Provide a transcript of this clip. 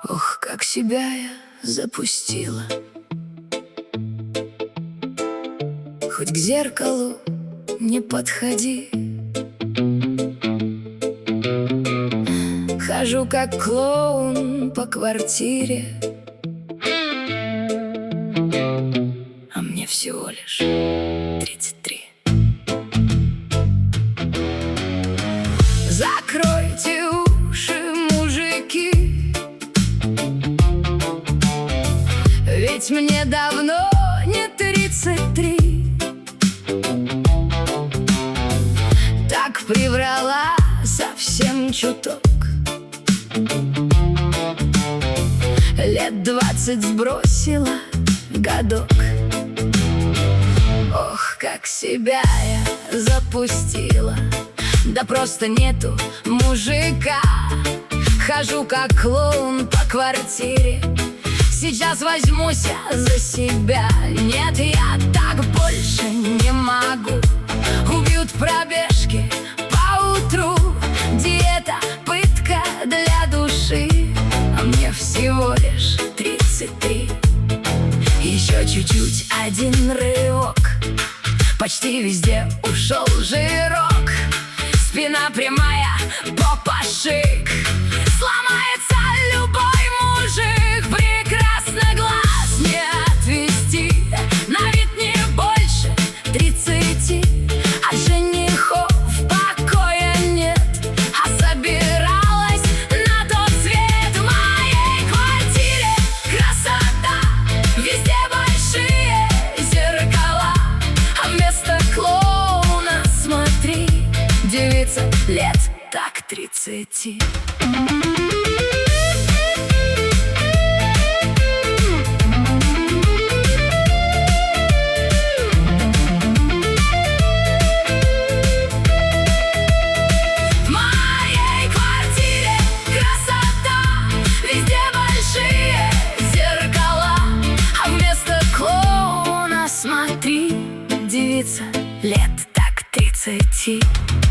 Ох, как себя я запустила. Хоть к зеркалу не подходи. Хожу как клоун по квартире, а мне всего лишь 33. Закройте уши, мужики, ведь мне давно не 33. Так приврала совсем чуток. Лет 20 сбросила годок. Ох, как себя я запустила. Да просто нету мужика. Хожу как клоун по квартире. Сейчас возьмусь за себя. Нет, я так больше не могу. Убьют пробежки по утру. Диета, пытка для души. А мне всего лишь 33. Еще чуть-чуть, один рывок. Почти везде ушел жирок. Спина прямая, попа шик. Сломается любой мужик. Прекрасно глаз не отвести. На вид не больше 30. От женихов покоя нет. А собиралась на тот свет. В моей квартире красота. Везде большие зеркала. А вместо клоуна смотри, девица лет так 30. Девица лет так 30.